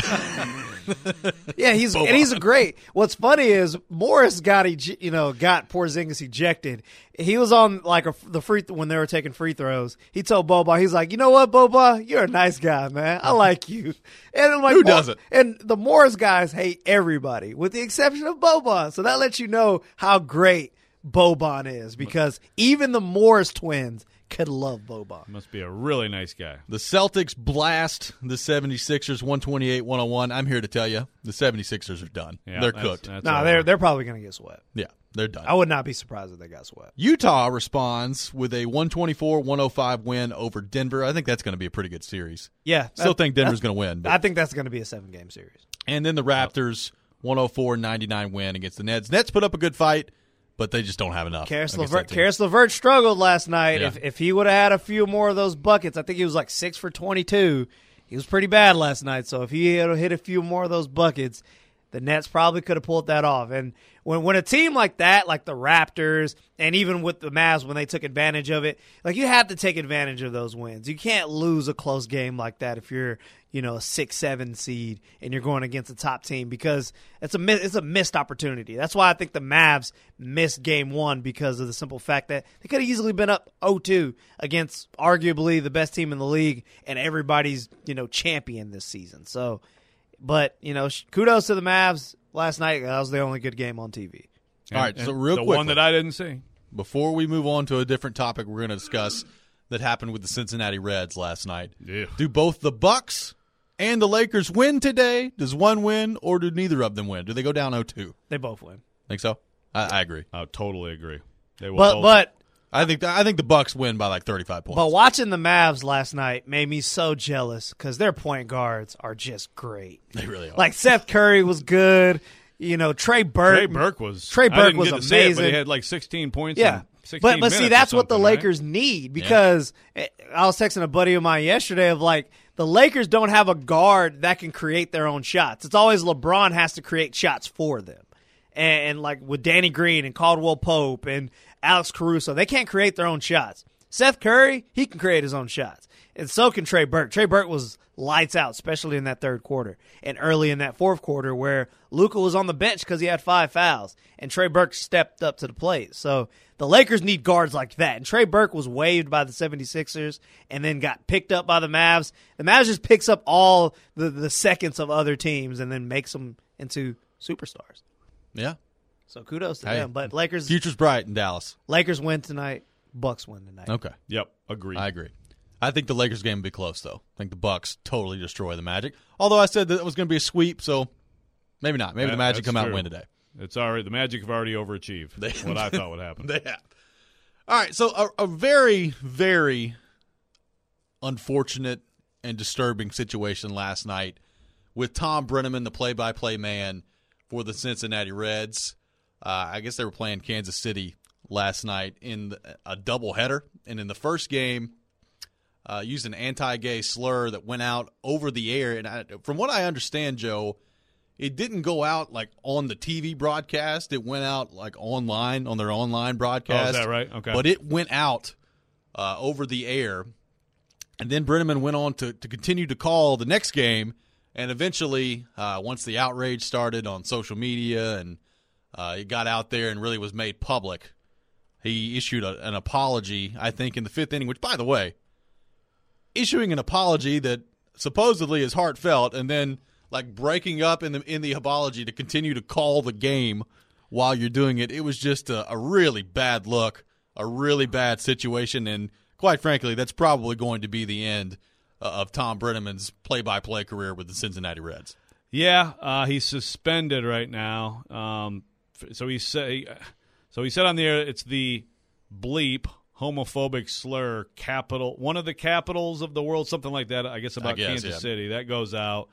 Yeah, he's Boban. and he's a great. What's funny is Morris got ej- you know got Porzingis ejected. He was on like a, the free when they were taking free throws. He told Boba, he's like, you know what, Boba, you're a nice guy, man. I like you. And I'm like, Who Mor- doesn't? And the Morris guys hate everybody with the exception of Boban. So that lets you know how great Boban is because even the Morris twins could love Boban. Must be a really nice guy. The Celtics blast the seventy-sixers one twenty-eight one oh one. I'm here to tell you, the seventy-sixers are done. Yeah, they're that's- cooked. that's No, all they're right. they're probably gonna get swept. Yeah, they're done. I would not be surprised if they got swept. Utah responds with a one twenty-four one oh five win over Denver. I think that's going to be a pretty good series. Yeah, Still that- think Denver's that's- going to win. But. I think that's going to be a seven game series. And then the Raptors one oh four ninety-nine win against the Nets. Nets put up a good fight, but they just don't have enough. Karis against LeVert, that team. Karis LeVert struggled last night. Yeah. If if he would have had a few more of those buckets, I think he was like six for twenty-two. He was pretty bad last night. So if he had hit a few more of those buckets, the Nets probably could have pulled that off. And when when a team like that, like the Raptors, and even with the Mavs when they took advantage of it, like you have to take advantage of those wins. You can't lose a close game like that if you're, you know, a six, seven seed and you're going against a top team because it's a mi- it's a missed opportunity. That's why I think the Mavs missed game one because of the simple fact that they could have easily been up oh two against arguably the best team in the league and everybody's, you know, champion this season. So, but, you know, sh- kudos to the Mavs last night. That was the only good game on T V. All right, And so real the quick. one that I didn't see. Before we move on to a different topic we're going to discuss that happened with the Cincinnati Reds last night. Yeah. Do both the Bucks and the Lakers win today? Does one win or do neither of them win? Do they go down oh two? They both win. Think so? I, I agree. I totally agree. They will But both- but I think I think the Bucks win by like thirty-five points. But watching the Mavs last night made me so jealous because their point guards are just great. They really are. Like Seth Curry was good. You know, Trey Burke. Trey Burke was Trey I Burke didn't was get to see it, amazing. but he had like sixteen points. Yeah. in sixteen But but see, minutes or that's what the something, right? Lakers need because eh, I was texting a buddy of mine yesterday of like the Lakers don't have a guard that can create their own shots. It's always LeBron has to create shots for them. And, and like with Danny Green and Caldwell Pope and Alex Caruso, they can't create their own shots. Seth Curry, he can create his own shots. And so can Trey Burke. Trey Burke was lights out, especially in that third quarter and early in that fourth quarter where Luka was on the bench because he had five fouls and Trey Burke stepped up to the plate. So the Lakers need guards like that. And Trey Burke was waived by the seventy-sixers and then got picked up by the Mavs. The Mavs just picks up all the, the seconds of other teams and then makes them into superstars. yeah. So kudos to Hey, them. But Lakers Future's bright in Dallas. Lakers win tonight. Bucks win tonight. Okay. Yep, agree. I agree. I think the Lakers game will be close, though. I think the Bucks totally destroy the Magic. Although I said that it was going to be a sweep, so Maybe not. Maybe That- the Magic that's come out true. and win today. It's already the Magic have already overachieved. They- what I thought would happen. They have. All right, so a, a very, very unfortunate and disturbing situation last night with Tom Brenneman, the play-by-play man for the Cincinnati Reds. Uh, I guess they were playing Kansas City last night in the, a doubleheader, and in the first game, uh, used an anti-gay slur that went out over the air. And I, from what I understand, Joe, it didn't go out like on the T V broadcast. It went out like online on their online broadcast. Oh, is that right? Okay. But it went out uh, over the air, and then Brenneman went on to, to continue to call the next game. And eventually, uh, once the outrage started on social media and uh, it got out there and really was made public, he issued a, an apology, I think, in the fifth inning, which, by the way, issuing an apology that supposedly is heartfelt and then like breaking up in the in the apology to continue to call the game while you're doing it, it was just a, a really bad look, a really bad situation, and quite frankly, that's probably going to be the end of Tom Brenneman's play-by-play career with the Cincinnati Reds. Yeah, uh, he's suspended right now. Um, so he said, so he said on the air, it's the bleep homophobic slur capital, one of the capitals of the world, something like that. I guess about I guess, Kansas yeah. City that goes out.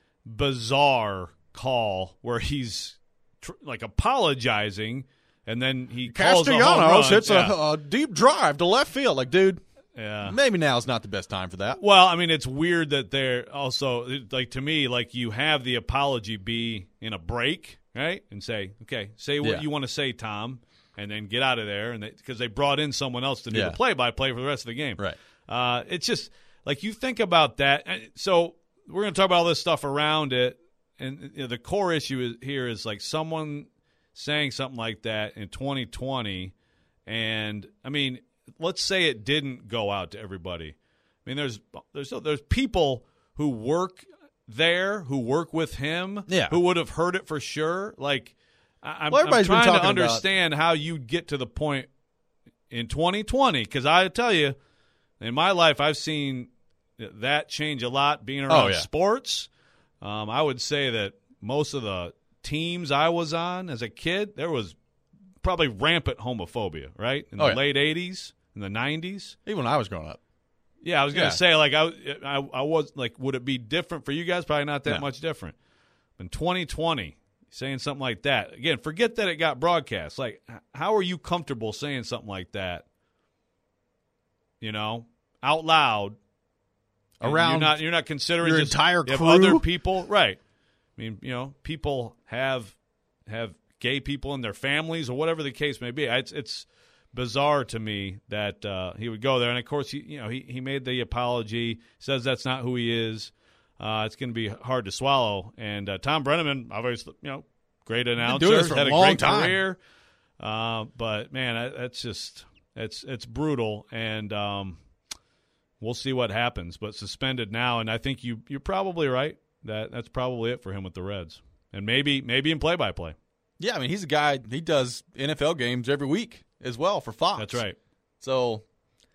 Bizarre call where he's tr- like apologizing, and then he calls a home Castellanos run. hits Yeah. a, a deep drive to left field. Like, dude, Yeah. maybe now is not the best time for that. Well, I mean, it's weird that they're also, like, to me, like, you have the apology be in a break, right? And say, okay, say what Yeah. you want to say, Tom, and then get out of there. And because they, they brought in someone else to do Yeah. the play-by-play for the rest of the game. Right. Uh, it's just, like, you think about that. So we're going to talk about all this stuff around it. And you know, the core issue is, here is, like, someone saying something like that in twenty twenty. And, I mean, let's say it didn't go out to everybody. I mean, there's there's there's people who work there, who work with him, Yeah. who would have heard it for sure. Like, I, I'm, Well, I'm everybody's been trying to talking about- understand how you get to the point in twenty twenty. Because I tell you, in my life, I've seen that change a lot being around Oh, yeah. sports. Um, I would say that most of the teams I was on as a kid, there was probably rampant homophobia, right? In the Oh, yeah. late eighties, in the nineties. Even when I was growing up. Yeah, I was going to Yeah. say, like, I, I, I was, like, would it be different for you guys? Probably not that No. much different. In twenty twenty, saying something like that, again, forget that it got broadcast. Like, h- how are you comfortable saying something like that, you know, out loud? And Around you're not, you're not considering your just, entire you have crew? other people, right? I mean, you know, people have have gay people in their families or whatever the case may be. It's it's bizarre to me that uh, he would go there, and of course, he you know he he made the apology, says that's not who he is. Uh, it's going to be hard to swallow. And uh, Tom Brenneman, obviously, you know, great announcer, doing this for a had a long great time. career. Uh, but man, that- that's just it's it's brutal, and um, we'll see what happens. But suspended now, and I think you you're probably right that that's probably it for him with the Reds, and maybe maybe in play by play. Yeah, I mean, he's a guy, he does N F L games every week as well for Fox. That's right. So,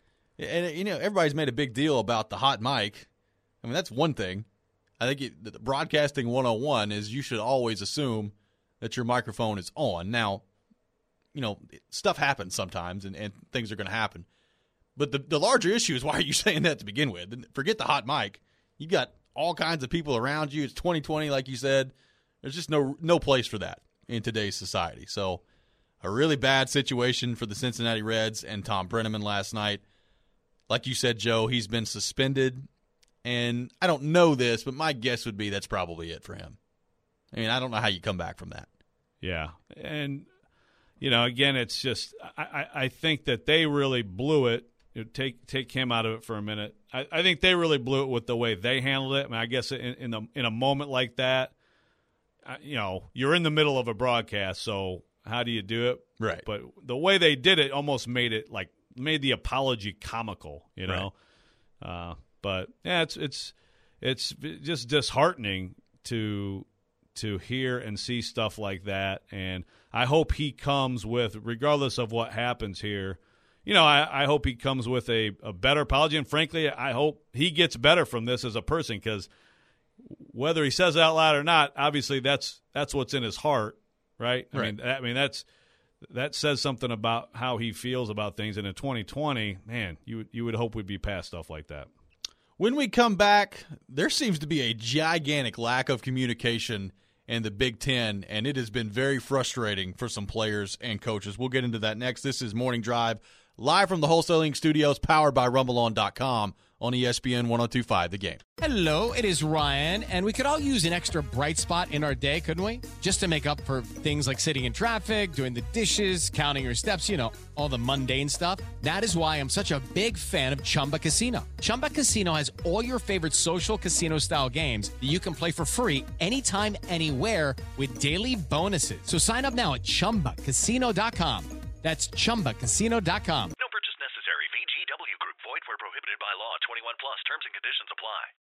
and you know, everybody's made a big deal about the hot mic. I mean, that's one thing. I think it, the broadcasting one oh one is you should always assume that your microphone is on. Now, you know, stuff happens sometimes, and, and things are going to happen. But the, the larger issue is, why are you saying that to begin with? And forget the hot mic. You got all kinds of people around you. It's twenty twenty, like you said. There's just no no place for that in today's society. So, a really bad situation for the Cincinnati Reds and Tom Brenneman last night. Like you said, Joe, he's been suspended. And I don't know this, but my guess would be that's probably it for him. I mean, I don't know how you come back from that. Yeah, and you know, again, it's just I, I, I think that they really blew it. You know, take take him out of it for a minute. I, I think they really blew it with the way they handled it. I mean, I guess in in a, in a moment like that, I, you know, you're in the middle of a broadcast, so how do you do it? Right. But the way they did it almost made it like made the apology comical. You know. Right. Uh, But yeah, it's it's it's just disheartening to to hear and see stuff like that, and I hope he comes with, regardless of what happens here, you know, I, I hope he comes with a, a better apology, and frankly, I hope he gets better from this as a person, because whether he says it out loud or not, obviously that's that's what's in his heart, right? I Right. mean, I mean that's that says something about how he feels about things. And in twenty twenty, man, you would you would hope we'd be past stuff like that. When we come back, there seems to be a gigantic lack of communication in the Big Ten, and it has been very frustrating for some players and coaches. We'll get into that next. This is Morning Drive, live from the Wholesaling Studios, powered by Rumble On dot com on E S P N one oh two point five The Game. Hello, it is Ryan, and we could all use an extra bright spot in our day, couldn't we? Just to make up for things like sitting in traffic, doing the dishes, counting your steps, you know, all the mundane stuff. That is why I'm such a big fan of Chumba Casino. Chumba Casino has all your favorite social casino-style games that you can play for free anytime, anywhere with daily bonuses. So sign up now at chumba casino dot com. That's chumba casino dot com.